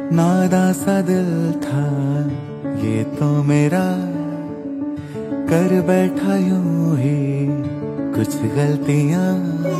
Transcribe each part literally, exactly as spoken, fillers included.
नादा सा दिल था ये तो मेरा, कर बैठा यूं ही कुछ गलतियां।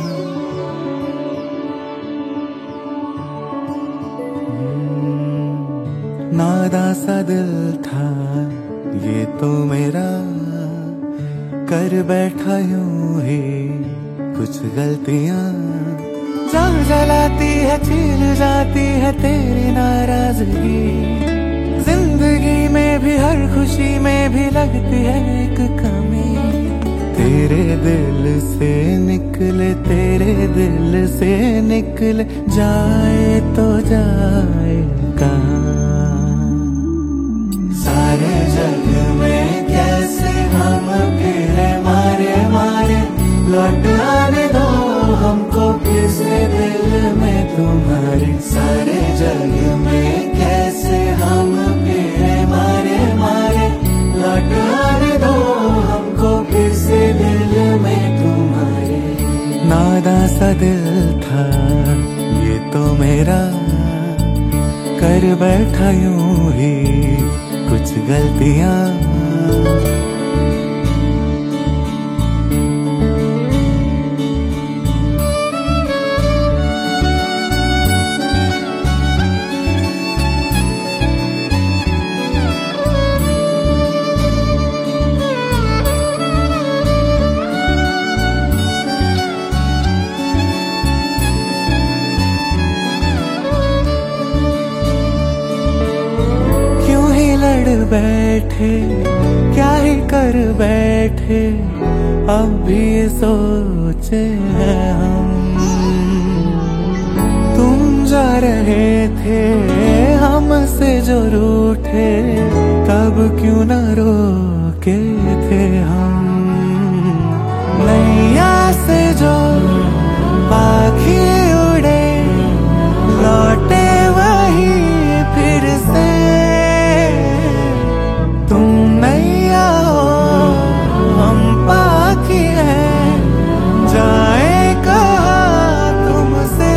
नादा सा दिल था ये तो मेरा, कर बैठा यूं ही कुछ गलतियां। जान जलाती है, छील जाती है तेरी नाराजगी। जिंदगी में भी हर खुशी में भी लगती है एक कमी। तेरे दिल से निकले, तेरे दिल से निकले, जाए तो जाए कहाँ। सारे जग में कैसे हम फिरे मारे मारे, लौट आने दो हमको किसी दिल में तुम्हारे। सारे जग में कैसे हम फिरे मारे मारे, लौट आने दो हमको किसी दिल में तुम्हारे। नादा सा दिल था ये तो मेरा, कर बैठा यूं ही कुछ गलतियां। बैठे क्या ही कर बैठे, अब भी सोचे हैं हम। तुम जा रहे थे हमसे जो रूठे, तब क्यों न रोके थे हम। नैया से जो पाखी उड़े, लौटे वही फिर से। तुम नैया हो हम पाखी हैं, जाए कहाँ तुमसे।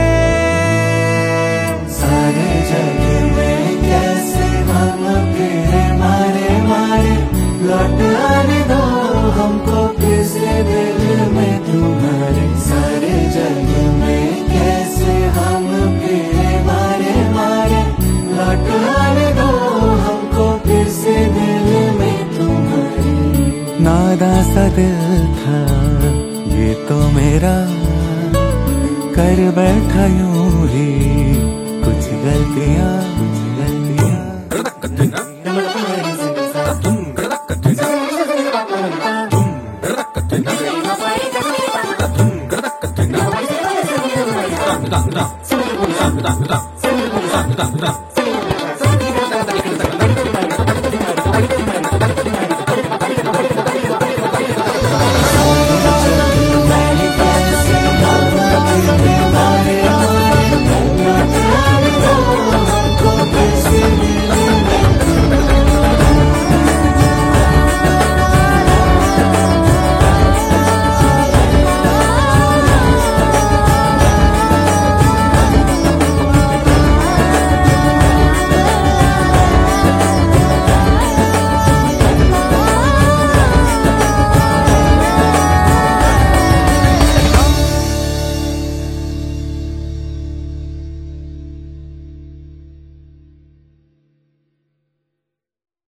सारे जग में कैसे हम फिरे मारे मारे, लौट आने दो हमको किसी दिल में तुम्हारे। सारे जग में कैसे हम फिरे मारे मारे, लौट आने दो हमको किसी दिल में तुम्हारे। नादा सा दिल था ये तो मेरा, कर बैठा यूं ही कुछ गलतियां कुछ गलतियां। Da da da da da da da da da